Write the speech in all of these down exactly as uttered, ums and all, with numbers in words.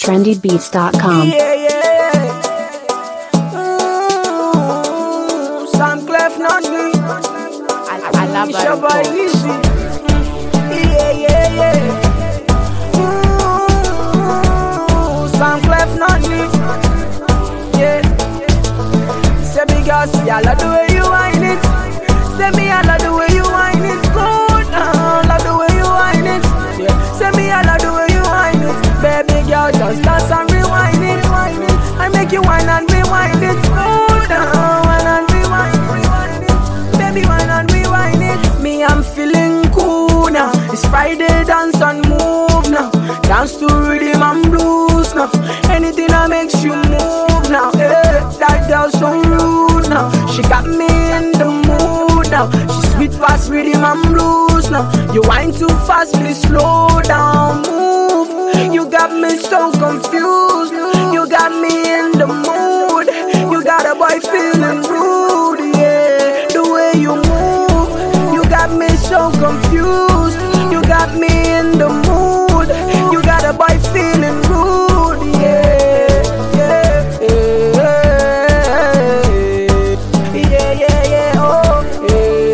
trendy beats dot com. Yeah, yeah. Mm, Sam Clef, not me. I, I love It's your boy that. Easy. Yeah, yeah, yeah. Mm, Sam Clef, not me. Yeah. Say me girl, see I love the way you whine it. Say me I love the way you whine it. Good, uh, love the way you whine it. Yeah. Say me I love the way you whine it. Baby girl, just dance and rewind it, whine it. I make you whine and rewind it. Good, uh, whine and rewind, rewind it. Baby, whine and rewind it. Me, I'm feeling cool now. It's Friday, dance and move now. Dance to rhythm and blues now. Anything that makes you move now. Hey, that girl so rude now. She got me in the mood now. She sweet fast rhythm and blues now. You whine too fast, please slow down, move. You got me so confused. You got me in the mood. You got a boy feeling rude, yeah. The way you move, you got me so confused. You got me in the mood. You got a boy feeling rude, yeah, yeah, yeah, yeah, yeah, yeah, oh,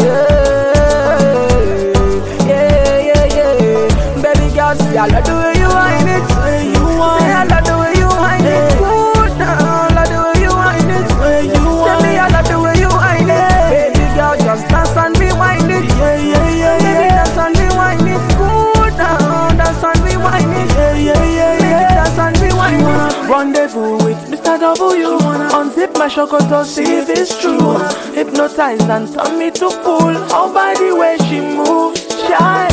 yeah, yeah, yeah, yeah. Baby girl, see I love the way you whine it. Say I love the way you whine it. Good, now, love the way you whine it. Say me I love the way you whine it. Baby girl, just dance and rewind it. Yeah, yeah, yeah, baby, dance and rewind it. Good, now, dance and rewind it. Yeah, yeah, yeah, baby, dance and rewind it. Rendezvous with Mister W. Unzip my chocolate, see if it's true. Hypnotize and turn me to fool. How by the way she moves, shy.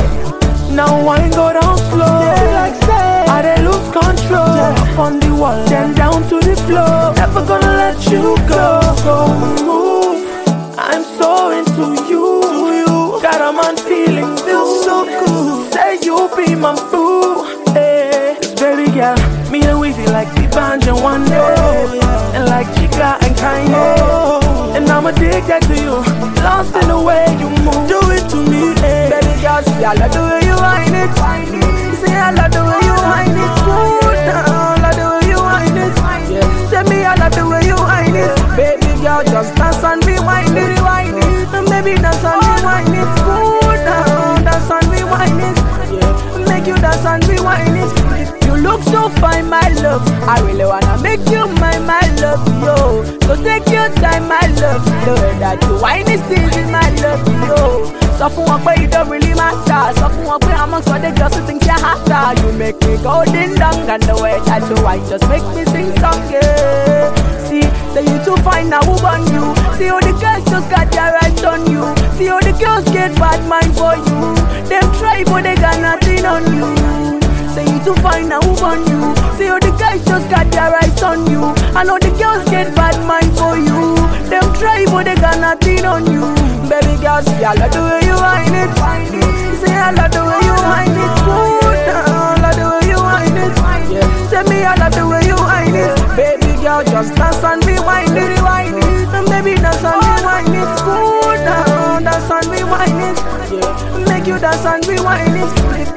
Now wine go down slow. Like say, I dey lose control. Up on the wall, then down to the floor. Never gonna let you go. Go move. I'm so into you. you. Got a man feeling feels so good. Say you be my boo. Hey, cause baby girl, me and Weezy like the banjo one day, and like Chica and Kanye. And I'm addicted to you, lost in the way you move. Do it to me, hey. Baby girl, see I love the way you whine it. Say I love the way you whine it. Good, now, love the way you whine it. Yeah. Say me I love the way you whine it. Baby girl, just dance and rewind it, rewind it. And baby dance and rewind it. Good, now, dance and rewind it. Yeah. Make you dance and rewind it. You look so fine, my love. I really wanna make you my my love, yo. So take your time, my love. The way that you whine is easy, my love, yo. So for one way, it don't really matter. So for one way, amongst all the girls who think you're hotter. You make me go ding dong, and the way that you whine just make me sing song, yeah. See, say you too fine, now who on you? See how the girls just got their eyes on you. See how the girls get bad mind for you. Them try, but they got nothing on you. Say you too fine, now move on you. See how the guys just got their eyes on you. I know the girls get bad mind for you. Them try but they got nothing on you. Baby girl, see I love the way you whine it. Say I love the way you whine it. Good, now, love the way you whine it. Yeah. Say me I love the way you whine it. Baby girl, just dance and rewind it, rewind it. And baby dance and rewind it. Good, now, dance and rewind it. Yeah. Make you dance and rewind it.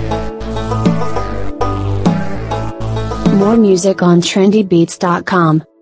More music on trendy beats dot com.